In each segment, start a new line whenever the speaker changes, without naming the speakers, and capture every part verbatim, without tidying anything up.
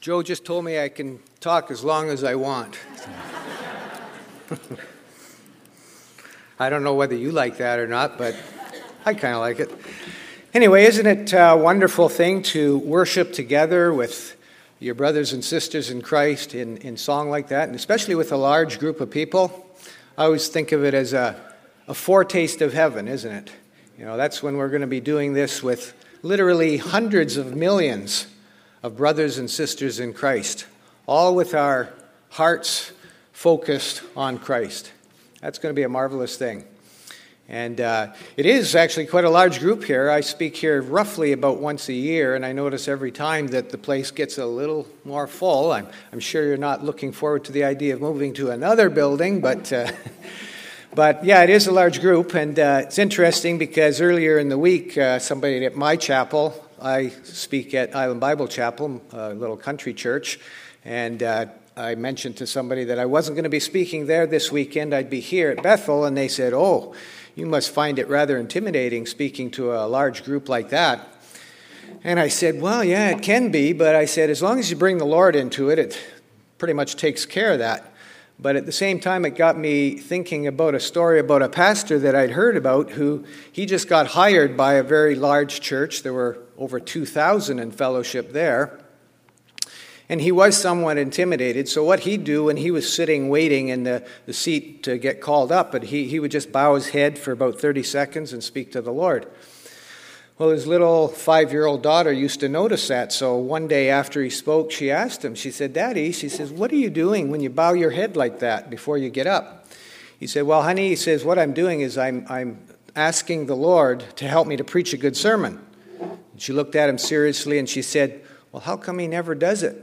Joe just told me I can talk as long as I want. I don't know whether you like that or not, but I kind of like it. Anyway, isn't it a wonderful thing to worship together with your brothers and sisters in Christ in, in song like that, and especially with a large group of people? I always think of it as a, a foretaste of heaven, isn't it? You know, that's when we're going to be doing this with literally hundreds of millions of brothers and sisters in Christ, all with our hearts focused on Christ. That's going to be a marvelous thing. And uh, it is actually quite a large group here. I speak here roughly about once a year, and I notice every time that the place gets a little more full. I'm, I'm sure you're not looking forward to the idea of moving to another building, but uh, but yeah, it is a large group, and uh, it's interesting because earlier in the week, uh, somebody at my chapel, I speak at Island Bible Chapel, a little country church, and uh, I mentioned to somebody that I wasn't going to be speaking there this weekend. I'd be here at Bethel, and they said, "Oh, you must find it rather intimidating speaking to a large group like that." And I said, "Well, yeah, it can be, but I said, as long as you bring the Lord into it, it pretty much takes care of that." But at the same time, it got me thinking about a story about a pastor that I'd heard about who, he just got hired by a very large church. There were over two thousand in fellowship there. And he was somewhat intimidated. So what he'd do when he was sitting waiting in the, the seat to get called up, but he, he would just bow his head for about thirty seconds and speak to the Lord. Well, his little five-year-old daughter used to notice that. So one day after he spoke, she asked him, she said, "Daddy," she says, "what are you doing when you bow your head like that before you get up?" He said, "Well, honey," he says, "what I'm doing is I'm, I'm asking the Lord to help me to preach a good sermon." And she looked at him seriously and she said, "Well, how come he never does it?"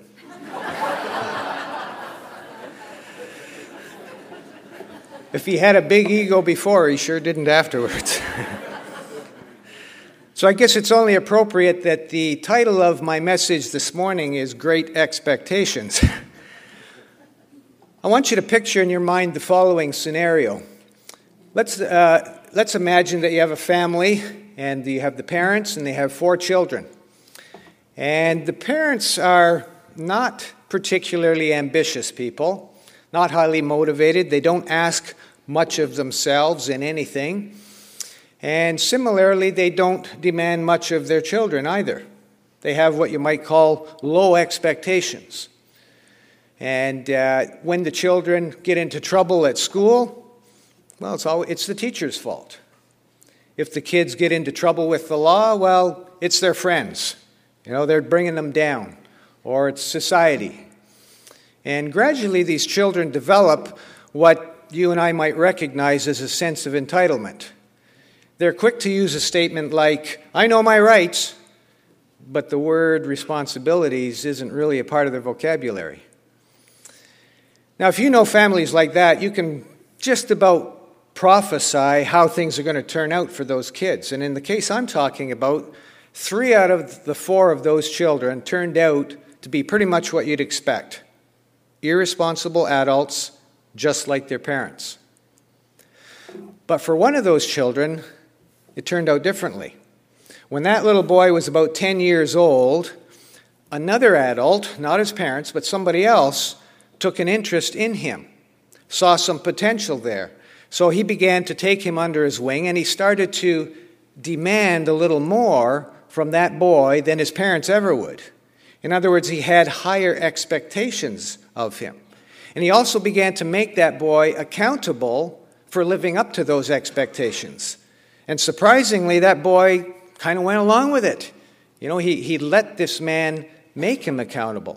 If he had a big ego before, he sure didn't afterwards. So I guess it's only appropriate that the title of my message this morning is Great Expectations. I want you to picture in your mind the following scenario. Let's, uh, let's imagine that you have a family, and you have the parents, and they have four children. And the parents are not particularly ambitious people, not highly motivated. They don't ask much of themselves in anything. And similarly, they don't demand much of their children either. They have what you might call low expectations. And uh, when the children get into trouble at school, well, it's, always, it's the teacher's fault. If the kids get into trouble with the law, well, it's their friends. You know, they're bringing them down. Or it's society. And gradually, these children develop what you and I might recognize as a sense of entitlement. They're quick to use a statement like, "I know my rights," but the word responsibilities isn't really a part of their vocabulary. Now, if you know families like that, you can just about prophesy how things are going to turn out for those kids. And in the case I'm talking about, three out of the four of those children turned out to be pretty much what you'd expect. Irresponsible adults, just like their parents. But for one of those children, it turned out differently. When that little boy was about ten years old, another adult, not his parents, but somebody else, took an interest in him, saw some potential there. So he began to take him under his wing, and he started to demand a little more from that boy than his parents ever would. In other words, he had higher expectations of him. And he also began to make that boy accountable for living up to those expectations. And surprisingly, that boy kind of went along with it. You know, he, he let this man make him accountable.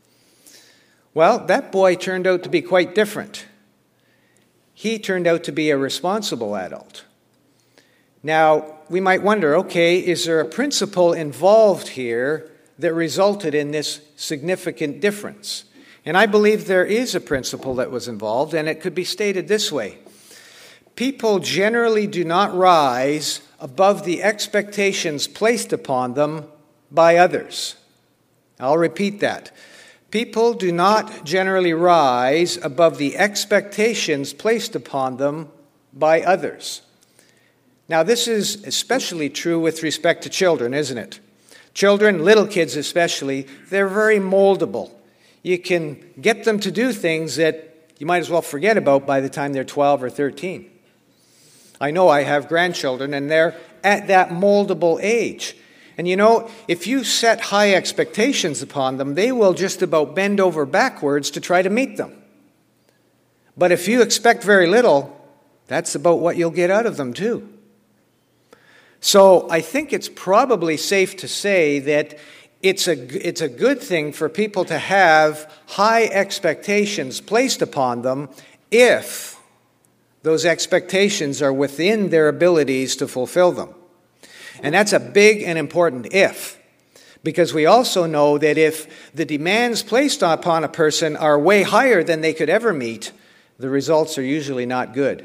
Well, that boy turned out to be quite different. He turned out to be a responsible adult. Now, we might wonder, okay, is there a principle involved here that resulted in this significant difference? And I believe there is a principle that was involved, and it could be stated this way. People generally do not rise above the expectations placed upon them by others. I'll repeat that. People do not generally rise above the expectations placed upon them by others. Now, this is especially true with respect to children, isn't it? Children, little kids especially, they're very moldable. You can get them to do things that you might as well forget about by the time they're twelve or thirteen. I know I have grandchildren, and they're at that moldable age. And you know, if you set high expectations upon them, they will just about bend over backwards to try to meet them. But if you expect very little, that's about what you'll get out of them too. So I think it's probably safe to say that it's a, it's a good thing for people to have high expectations placed upon them if those expectations are within their abilities to fulfill them. And that's a big and important if, because we also know that if the demands placed upon a person are way higher than they could ever meet, the results are usually not good.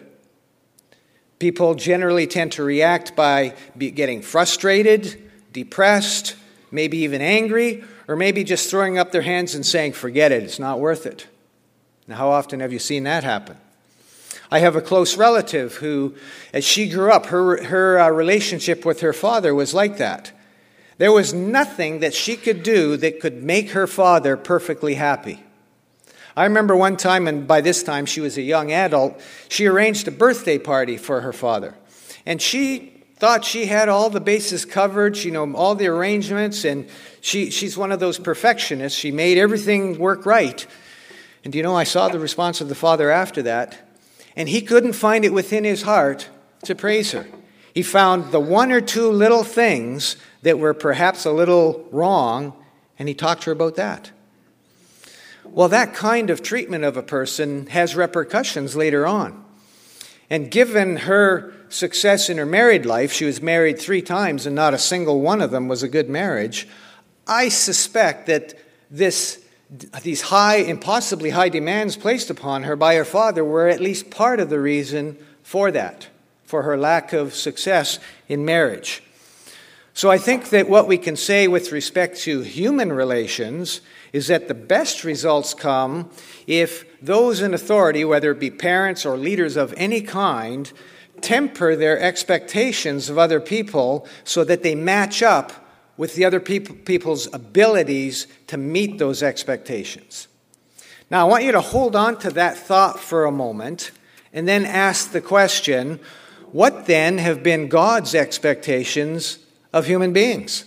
People generally tend to react by getting frustrated, depressed, maybe even angry, or maybe just throwing up their hands and saying, forget it, it's not worth it. Now, how often have you seen that happen? I have a close relative who, as she grew up, her, her uh, relationship with her father was like that. There was nothing that she could do that could make her father perfectly happy. I remember one time, and by this time she was a young adult, she arranged a birthday party for her father. And she thought she had all the bases covered, you know, all the arrangements, and she, she's one of those perfectionists. She made everything work right. And you know, I saw the response of the father after that, and he couldn't find it within his heart to praise her. He found the one or two little things that were perhaps a little wrong, and he talked to her about that. Well, that kind of treatment of a person has repercussions later on. And given her success in her married life, she was married three times and not a single one of them was a good marriage, I suspect that this these high, impossibly high demands placed upon her by her father were at least part of the reason for that, for her lack of success in marriage. So I think that what we can say with respect to human relations is that the best results come if those in authority, whether it be parents or leaders of any kind, temper their expectations of other people so that they match up with the other people, people's abilities to meet those expectations. Now, I want you to hold on to that thought for a moment and then ask the question, what then have been God's expectations of human beings?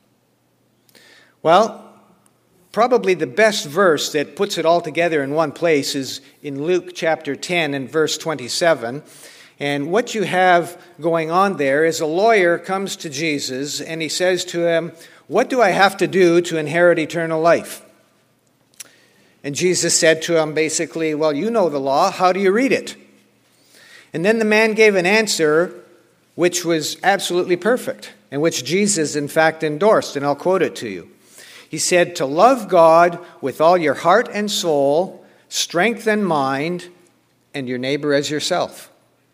Well, probably the best verse that puts it all together in one place is in Luke chapter ten and verse twenty-seven. And what you have going on there is a lawyer comes to Jesus and he says to him, what do I have to do to inherit eternal life? And Jesus said to him basically, well, you know the law. How do you read it? And then the man gave an answer which was absolutely perfect and which Jesus, in fact, endorsed. And I'll quote it to you. He said, to love God with all your heart and soul, strength and mind, and your neighbor as yourself.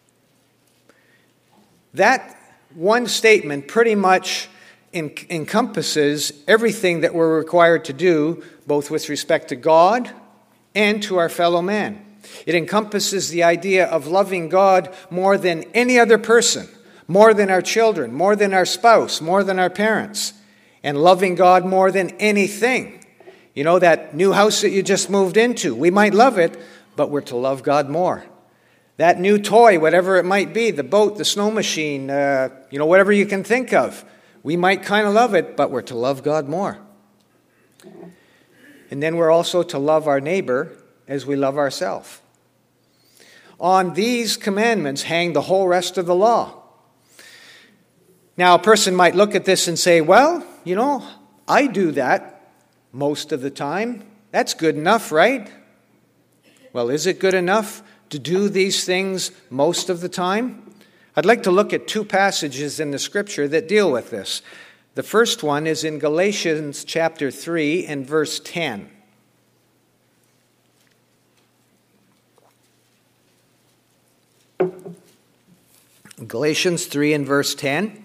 That one statement pretty much en- encompasses everything that we're required to do, both with respect to God and to our fellow man. It encompasses the idea of loving God more than any other person, more than our children, more than our spouse, more than our parents, and loving God more than anything. You know, that new house that you just moved into, we might love it, but we're to love God more. That new toy, whatever it might be, the boat, the snow machine, uh, you know, whatever you can think of. We might kind of love it, but we're to love God more. And then we're also to love our neighbor as we love ourselves. On these commandments hang the whole rest of the law. Now, a person might look at this and say, well, you know, I do that most of the time. That's good enough, right? Well, is it good enough to do these things most of the time? I'd like to look at two passages in the Scripture that deal with this. The first one is in Galatians chapter three and verse ten. Galatians three and verse ten.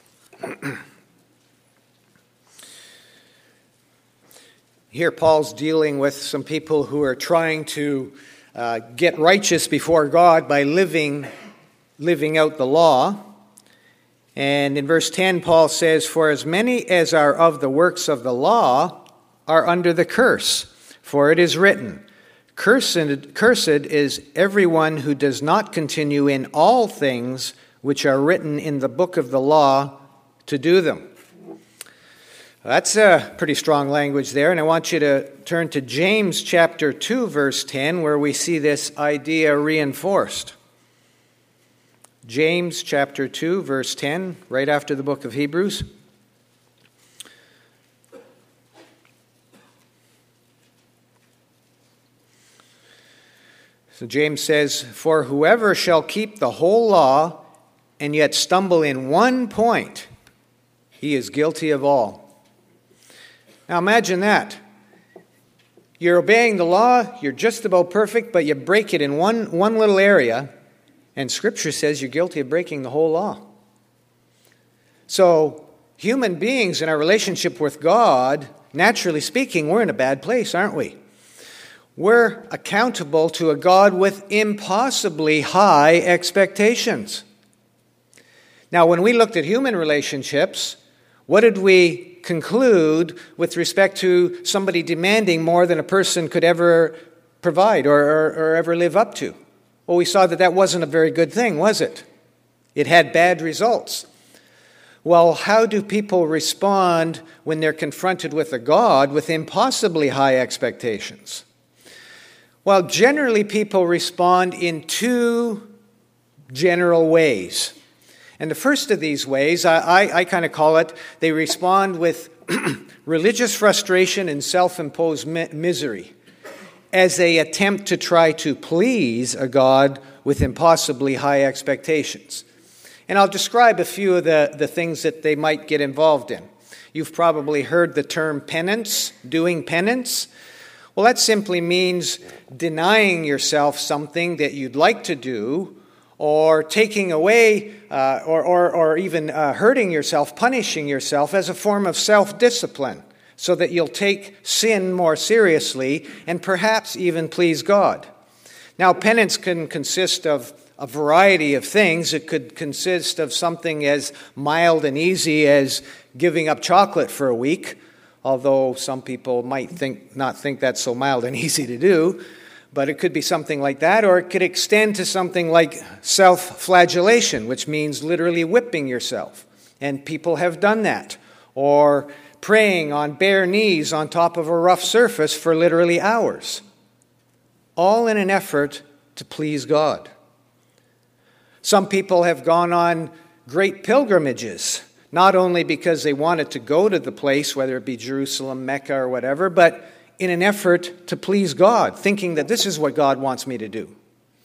Here Paul's dealing with some people who are trying to uh, get righteous before God by living, living out the law. And in verse ten, Paul says, "For as many as are of the works of the law are under the curse. For it is written, Cursed, cursed is everyone who does not continue in all things which are written in the book of the law to do them." That's a pretty strong language there, and I want you to turn to James chapter two, verse ten, where we see this idea reinforced. James chapter two, verse ten, right after the book of Hebrews. So James says, "For whoever shall keep the whole law and yet stumble in one point, he is guilty of all." Now imagine that. You're obeying the law, you're just about perfect, but you break it in one, one little area, and Scripture says you're guilty of breaking the whole law. So human beings in our relationship with God, naturally speaking, we're in a bad place, aren't we? We're accountable to a God with impossibly high expectations. Now, when we looked at human relationships, what did we conclude with respect to somebody demanding more than a person could ever provide or, or, or ever live up to? Well, we saw that that wasn't a very good thing, was it? It had bad results. Well, how do people respond when they're confronted with a God with impossibly high expectations? Well, generally people respond in two general ways. And the first of these ways, I, I, I kind of call it, they respond with religious frustration and self-imposed mi- misery as they attempt to try to please a God with impossibly high expectations. And I'll describe a few of the, the things that they might get involved in. You've probably heard the term penance, doing penance. Well, that simply means denying yourself something that you'd like to do, or taking away, uh, or, or, or even uh, hurting yourself, punishing yourself as a form of self-discipline, so that you'll take sin more seriously and perhaps even please God. Now, penance can consist of a variety of things. It could consist of something as mild and easy as giving up chocolate for a week, although some people might think not think that's so mild and easy to do. But it could be something like that, or it could extend to something like self-flagellation, which means literally whipping yourself. And people have done that. Or praying on bare knees on top of a rough surface for literally hours. All in an effort to please God. Some people have gone on great pilgrimages, not only because they wanted to go to the place, whether it be Jerusalem, Mecca, or whatever, but in an effort to please God, thinking that this is what God wants me to do.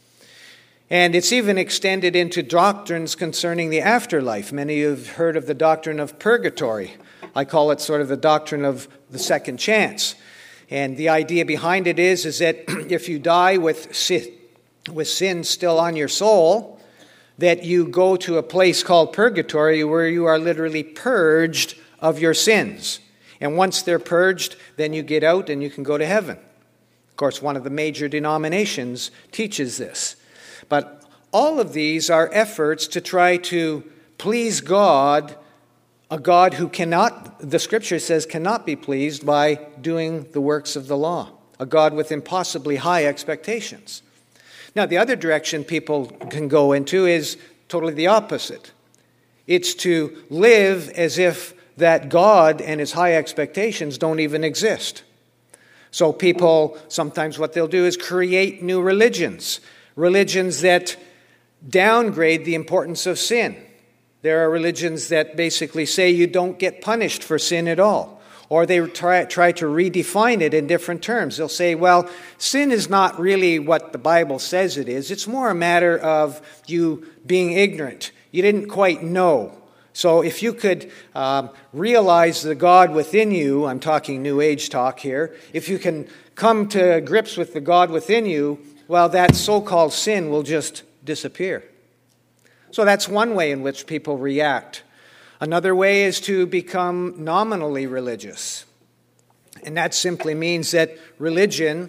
And it's even extended into doctrines concerning the afterlife. Many have heard of the doctrine of purgatory. I call it sort of the doctrine of the second chance. And the idea behind it is, is that if you die with sin, with sin still on your soul, that you go to a place called purgatory where you are literally purged of your sins. And once they're purged, then you get out and you can go to heaven. Of course, one of the major denominations teaches this. But all of these are efforts to try to please God, a God who cannot, the Scripture says, cannot be pleased by doing the works of the law. A God with impossibly high expectations. Now, the other direction people can go into is totally the opposite. It's to live as if that God and his high expectations don't even exist. So people, sometimes what they'll do is create new religions. Religions that downgrade the importance of sin. There are religions that basically say you don't get punished for sin at all. Or they try, try to redefine it in different terms. They'll say, well, sin is not really what the Bible says it is. It's more a matter of you being ignorant. You didn't quite know. So if you could um, realize the God within you, I'm talking New Age talk here, if you can come to grips with the God within you, well, that so-called sin will just disappear. So that's one way in which people react. Another way is to become nominally religious. And that simply means that religion,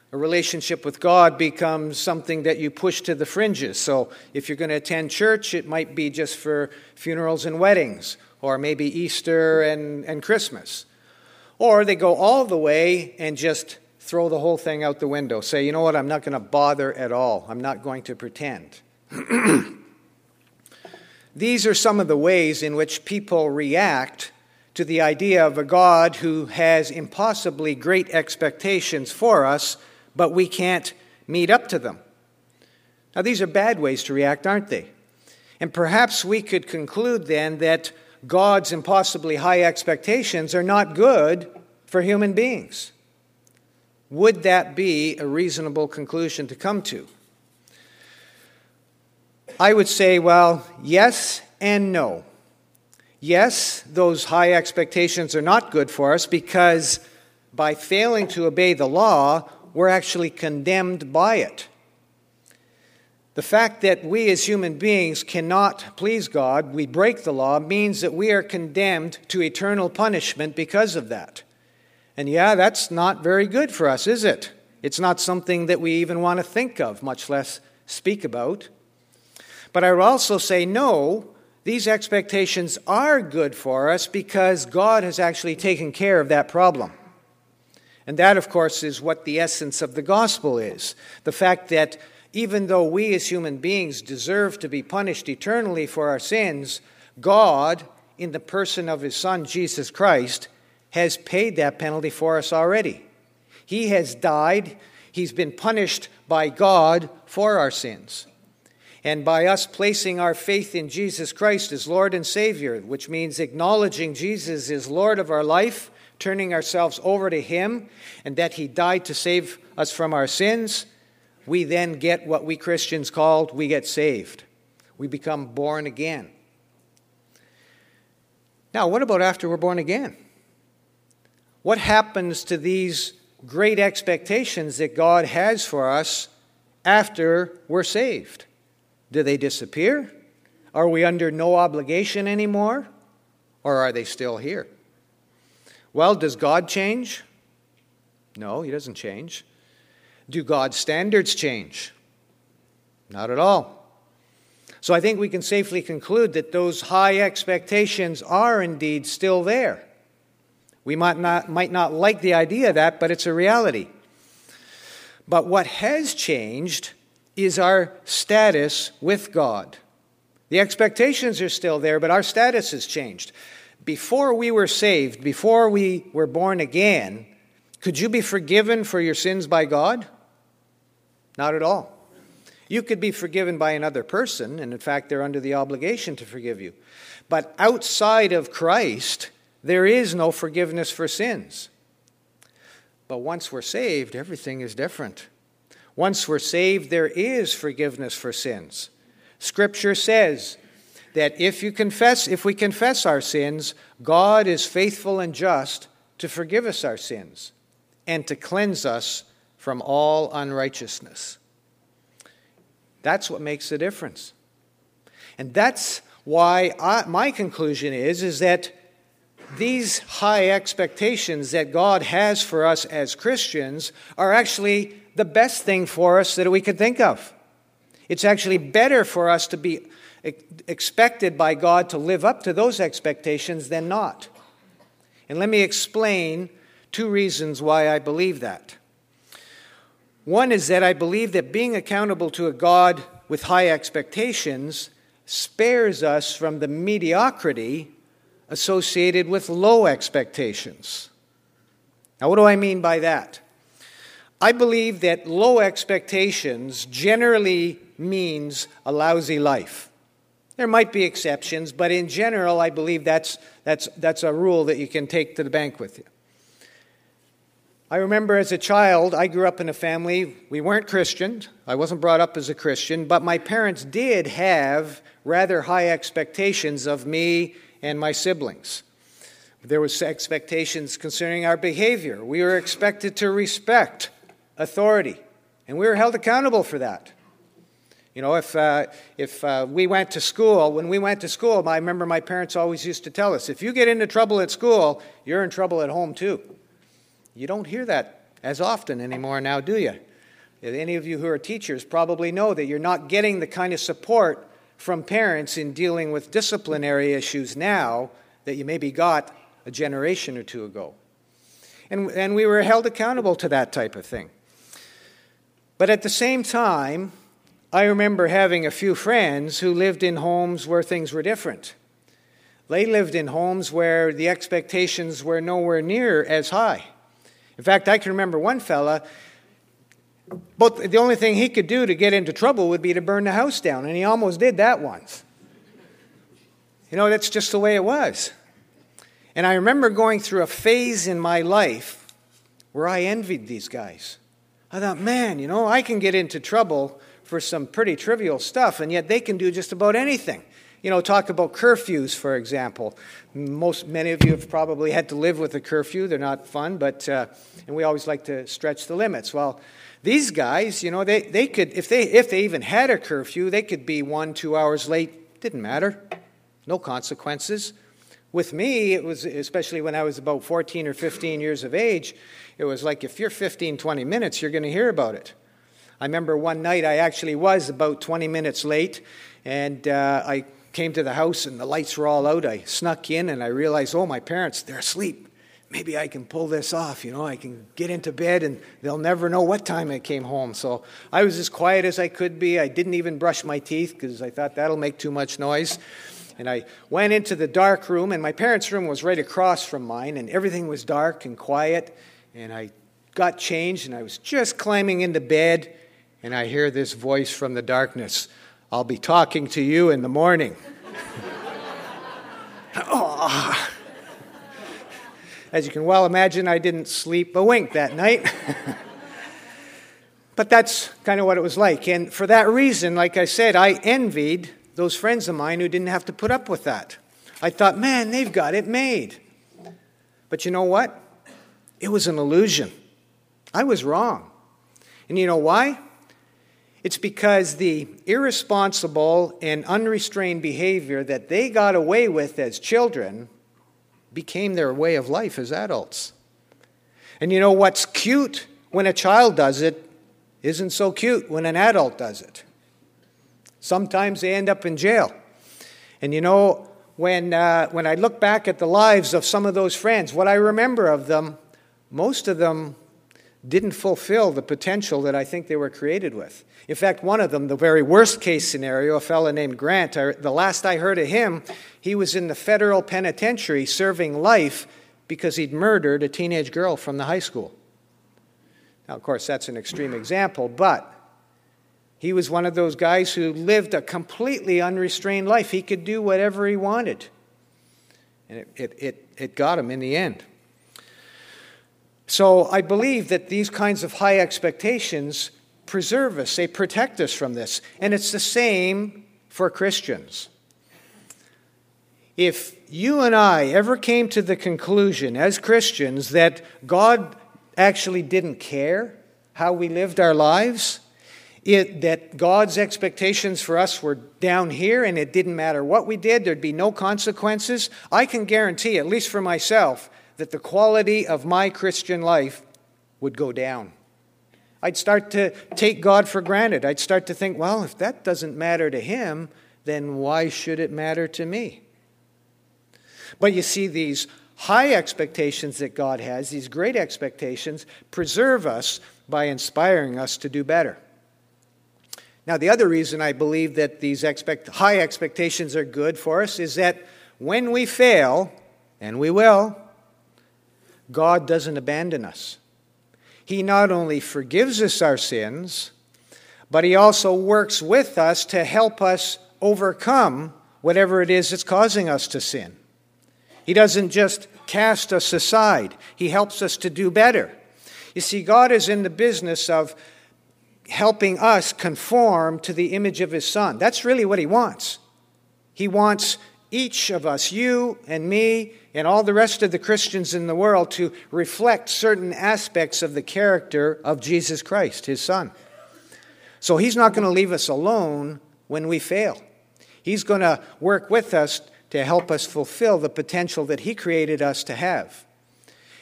A relationship with God becomes something that you push to the fringes. So if you're going to attend church, it might be just for funerals and weddings, or maybe Easter and, and Christmas. Or they go all the way and just throw the whole thing out the window. Say, you know what, I'm not going to bother at all. I'm not going to pretend. These are some of the ways in which people react to the idea of a God who has impossibly great expectations for us, but we can't meet up to them. Now, these are bad ways to react, aren't they? And perhaps we could conclude then that God's impossibly high expectations are not good for human beings. Would that be a reasonable conclusion to come to? I would say, well, yes and no. Yes, those high expectations are not good for us because by failing to obey the law, we're actually condemned by it. The fact that we as human beings cannot please God, we break the law, means that we are condemned to eternal punishment because of that. And yeah, that's not very good for us, is it? It's not something that we even want to think of, much less speak about. But I would also say no, these expectations are good for us because God has actually taken care of that problem. And that, of course, is what the essence of the gospel is. The fact that even though we as human beings deserve to be punished eternally for our sins, God, in the person of His Son, Jesus Christ, has paid that penalty for us already. He has died. He's been punished by God for our sins. And by us placing our faith in Jesus Christ as Lord and Savior, which means acknowledging Jesus is Lord of our life, turning ourselves over to Him, and that He died to save us from our sins, we then get what we Christians called, we get saved. We become born again. Now, what about after we're born again? What happens to these great expectations that God has for us after we're saved? Do they disappear? Are we under no obligation anymore? Or are they still here? Well, does God change? No, He doesn't change. Do God's standards change? Not at all. So I think we can safely conclude that those high expectations are indeed still there. We might not, might not like the idea of that, but it's a reality. But what has changed is our status with God. The expectations are still there, but our status has changed. Before we were saved, before we were born again, could you be forgiven for your sins by God? Not at all. You could be forgiven by another person, and in fact, they're under the obligation to forgive you. But outside of Christ, there is no forgiveness for sins. But once we're saved, everything is different. Once we're saved, there is forgiveness for sins. Scripture says that if you confess, if we confess our sins, God is faithful and just to forgive us our sins and to cleanse us from all unrighteousness. That's what makes the difference. And that's why I, my conclusion is, is that these high expectations that God has for us as Christians are actually the best thing for us that we could think of. It's actually better for us to be expected by God to live up to those expectations than not. And let me explain two reasons why I believe that. One is that I believe that being accountable to a God with high expectations spares us from the mediocrity associated with low expectations. Now, what do I mean by that? I believe that low expectations generally means a lousy life. There might be exceptions, but in general, I believe that's, that's, that's a rule that you can take to the bank with you. I remember as a child, I grew up in a family, we weren't Christian. I wasn't brought up as a Christian, but my parents did have rather high expectations of me and my siblings. There was expectations concerning our behavior. We were expected to respect authority, and we were held accountable for that. You know, if uh, if uh, we went to school, when we went to school, I remember my parents always used to tell us, if you get into trouble at school, you're in trouble at home too. You don't hear that as often anymore now, do you? Any of you who are teachers probably know that you're not getting the kind of support from parents in dealing with disciplinary issues now that you maybe got a generation or two ago. And, and we were held accountable to that type of thing. But at the same time, I remember having a few friends who lived in homes where things were different. They lived in homes where the expectations were nowhere near as high. In fact, I can remember one fella, but the only thing he could do to get into trouble would be to burn the house down, and he almost did that once. You know, that's just the way it was. And I remember going through a phase in my life where I envied these guys. I thought, man, you know, I can get into trouble for some pretty trivial stuff, and yet they can do just about anything. You know, talk about curfews, for example. Most, many of you have probably had to live with a curfew. They're not fun, but uh, and we always like to stretch the limits. Well, these guys, you know, they, they could, if they if they even had a curfew, they could be one, two hours late. Didn't matter. No consequences. With me, it was, especially when I was about fourteen or fifteen years of age, it was like if you're fifteen, twenty minutes, you're going to hear about it. I remember one night I actually was about twenty minutes late, and uh, I came to the house and the lights were all out. I snuck in and I realized, oh, my parents, they're asleep. Maybe I can pull this off, you know, I can get into bed and they'll never know what time I came home. So I was as quiet as I could be. I didn't even brush my teeth because I thought that'll make too much noise. And I went into the dark room, and my parents' room was right across from mine, and everything was dark and quiet. And I got changed, and I was just climbing into bed, and I hear this voice from the darkness, "I'll be talking to you in the morning." Oh. As you can well imagine, I didn't sleep a wink that night. But that's kind of what it was like. And for that reason, like I said, I envied those friends of mine who didn't have to put up with that. I thought, man, they've got it made. But you know what? It was an illusion. I was wrong. And you know why? It's because the irresponsible and unrestrained behavior that they got away with as children became their way of life as adults. And you know what's cute when a child does it isn't so cute when an adult does it. Sometimes they end up in jail. And you know, when uh, when I look back at the lives of some of those friends, what I remember of them, most of them didn't fulfill the potential that I think they were created with. In fact, one of them, the very worst case scenario, a fellow named Grant, I, the last I heard of him, he was in the federal penitentiary serving life because he'd murdered a teenage girl from the high school. Now, of course, that's an extreme example, but he was one of those guys who lived a completely unrestrained life. He could do whatever he wanted. And it, it, it, it got him in the end. So I believe that these kinds of high expectations preserve us. They protect us from this. And it's the same for Christians. If you and I ever came to the conclusion as Christians that God actually didn't care how we lived our lives, It, that God's expectations for us were down here and it didn't matter what we did, there'd be no consequences, I can guarantee, at least for myself, that the quality of my Christian life would go down. I'd start to take God for granted. I'd start to think, well, if that doesn't matter to him, then why should it matter to me? But you see, these high expectations that God has, these great expectations, preserve us by inspiring us to do better. Now, the other reason I believe that these expect, high expectations are good for us is that when we fail, and we will, God doesn't abandon us. He not only forgives us our sins, but he also works with us to help us overcome whatever it is that's causing us to sin. He doesn't just cast us aside. He helps us to do better. You see, God is in the business of helping us conform to the image of his Son. That's really what he wants. He wants each of us, you and me, and all the rest of the Christians in the world, to reflect certain aspects of the character of Jesus Christ, his Son. So he's not going to leave us alone when we fail. He's going to work with us to help us fulfill the potential that he created us to have.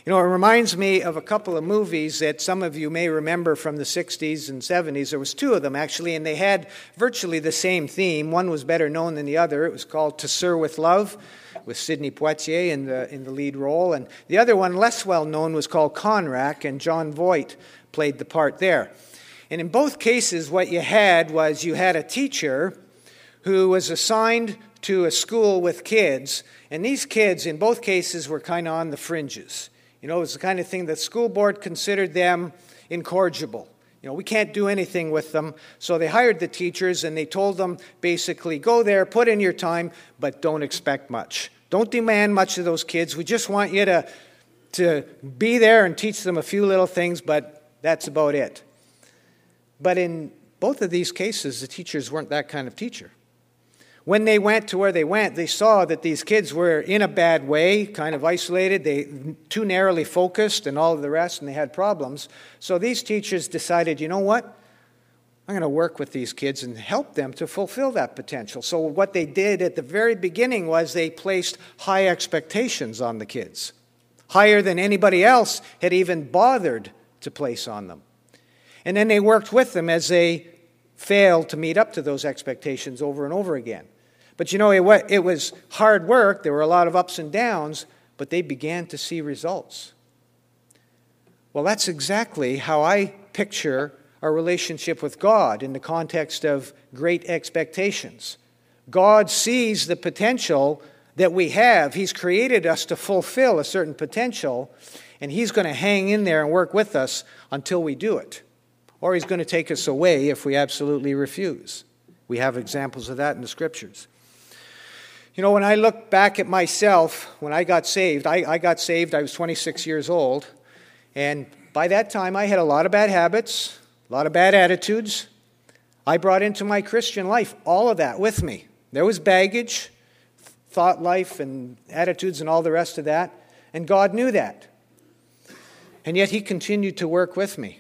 You know, it reminds me of a couple of movies that some of you may remember from the sixties and seventies. There was two of them, actually, and they had virtually the same theme. One was better known than the other. It was called To Sir with Love, with Sidney Poitier in the in the lead role. And the other one, less well known, was called Conrack, and John Voight played the part there. And in both cases, what you had was you had a teacher who was assigned to a school with kids, and these kids, in both cases, were kind of on the fringes. You know, it was the kind of thing that school board considered them incorrigible. You know, we can't do anything with them. So they hired the teachers and they told them basically, go there, put in your time, but don't expect much. Don't demand much of those kids. We just want you to, to be there and teach them a few little things, but that's about it. But in both of these cases, the teachers weren't that kind of teacher. When they went to where they went, they saw that these kids were in a bad way, kind of isolated, they too narrowly focused and all of the rest, and they had problems. So these teachers decided, you know what? I'm going to work with these kids and help them to fulfill that potential. So what they did at the very beginning was they placed high expectations on the kids, higher than anybody else had even bothered to place on them. And then they worked with them as they failed to meet up to those expectations over and over again. But you know, it, it was hard work. There were a lot of ups and downs, but they began to see results. Well, that's exactly how I picture our relationship with God in the context of great expectations. God sees the potential that we have. He's created us to fulfill a certain potential, and He's going to hang in there and work with us until we do it. Or He's going to take us away if we absolutely refuse. We have examples of that in the Scriptures. You know, when I look back at myself, when I got saved, I, I got saved, I was twenty-six years old, and by that time I had a lot of bad habits, a lot of bad attitudes. I brought into my Christian life all of that with me. There was baggage, thought life and attitudes and all the rest of that, and God knew that. And yet He continued to work with me.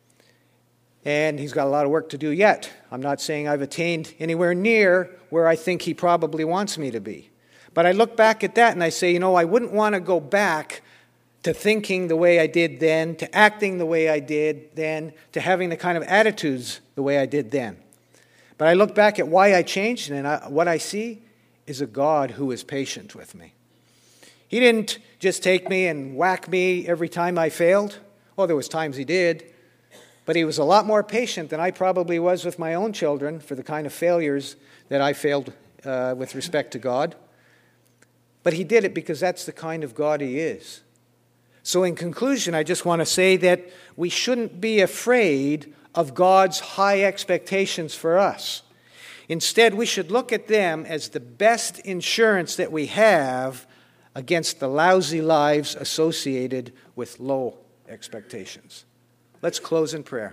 And He's got a lot of work to do yet. I'm not saying I've attained anywhere near where I think He probably wants me to be. But I look back at that and I say, you know, I wouldn't want to go back to thinking the way I did then, to acting the way I did then, to having the kind of attitudes the way I did then. But I look back at why I changed, and I, what I see is a God who is patient with me. He didn't just take me and whack me every time I failed. Oh, there was times He did. But He was a lot more patient than I probably was with my own children for the kind of failures that I failed uh, with respect to God. But He did it because that's the kind of God He is. So in conclusion, I just want to say that we shouldn't be afraid of God's high expectations for us. Instead, we should look at them as the best insurance that we have against the lousy lives associated with low expectations. Let's close in prayer.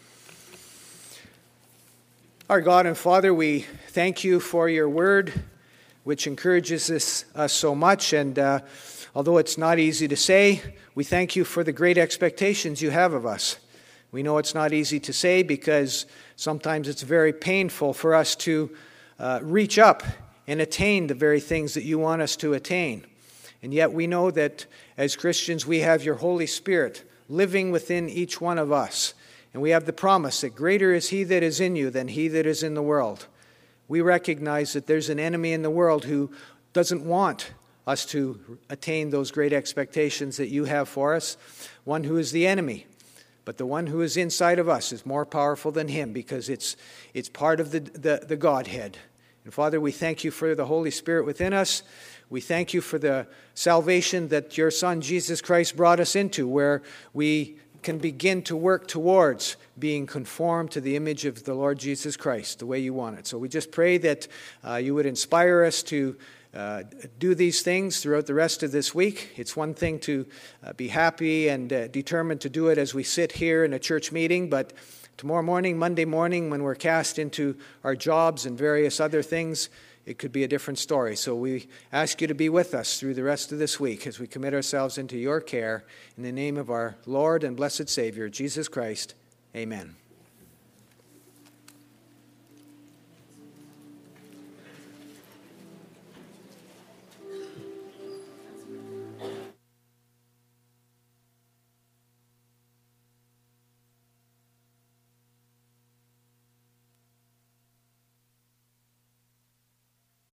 Our God and Father, we thank You for Your word, which encourages us, us so much. And uh, although it's not easy to say, we thank You for the great expectations You have of us. We know it's not easy to say because sometimes it's very painful for us to uh, reach up and attain the very things that You want us to attain. And yet we know that as Christians we have Your Holy Spirit living within each one of us. And we have the promise that greater is He that is in you than he that is in the world. We recognize that there's an enemy in the world who doesn't want us to attain those great expectations that You have for us, one who is the enemy. But the one who is inside of us is more powerful than him because it's it's part of the, the, the Godhead. And Father, we thank You for the Holy Spirit within us. We thank You for the salvation that Your Son, Jesus Christ, brought us into, where we can begin to work towards being conformed to the image of the Lord Jesus Christ, the way You want it. So we just pray that uh, You would inspire us to uh, do these things throughout the rest of this week. It's one thing to uh, be happy and uh, determined to do it as we sit here in a church meeting, but tomorrow morning, Monday morning, when we're cast into our jobs and various other things, it could be a different story. So we ask You to be with us through the rest of this week as we commit ourselves into Your care. In the name of our Lord and blessed Savior, Jesus Christ, amen.